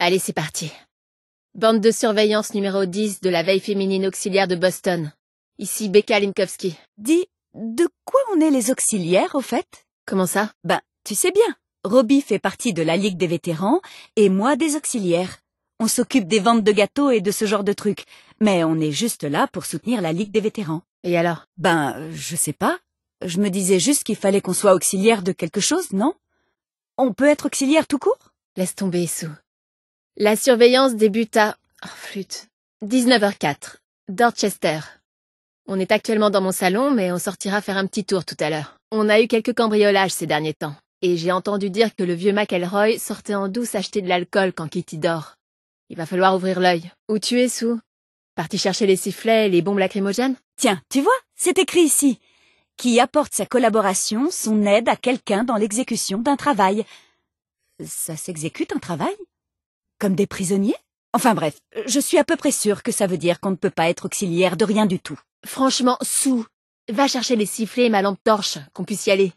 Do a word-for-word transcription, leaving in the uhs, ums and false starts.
Allez, c'est parti. Bande de surveillance numéro dix de la veille féminine auxiliaire de Boston. Ici Becca Linkowski. Dis, de quoi on est les auxiliaires, au fait? Comment ça? Ben, tu sais bien, Robbie fait partie de la Ligue des vétérans et moi des auxiliaires. On s'occupe des ventes de gâteaux et de ce genre de trucs, mais on est juste là pour soutenir la Ligue des vétérans. Et alors? Ben, je sais pas. Je me disais juste qu'il fallait qu'on soit auxiliaire de quelque chose, non? On peut être auxiliaire tout court? Laisse tomber, Sue. La surveillance débute à... Oh, flûte. dix-neuf heures quatre. Dorchester. On est actuellement dans mon salon, mais on sortira faire un petit tour tout à l'heure. On a eu quelques cambriolages ces derniers temps, et j'ai entendu dire que le vieux McElroy sortait en douce acheter de l'alcool quand Kitty dort. Il va falloir ouvrir l'œil. Où tu es, Sue? Parti chercher les sifflets et les bombes lacrymogènes? Tiens, tu vois, c'est écrit ici. Qui apporte sa collaboration, son aide à quelqu'un dans l'exécution d'un travail. Ça s'exécute un travail? Comme des prisonniers? Enfin bref, je suis à peu près sûre que ça veut dire qu'on ne peut pas être auxiliaire de rien du tout. Franchement, Sue, va chercher les sifflets et ma lampe torche, qu'on puisse y aller.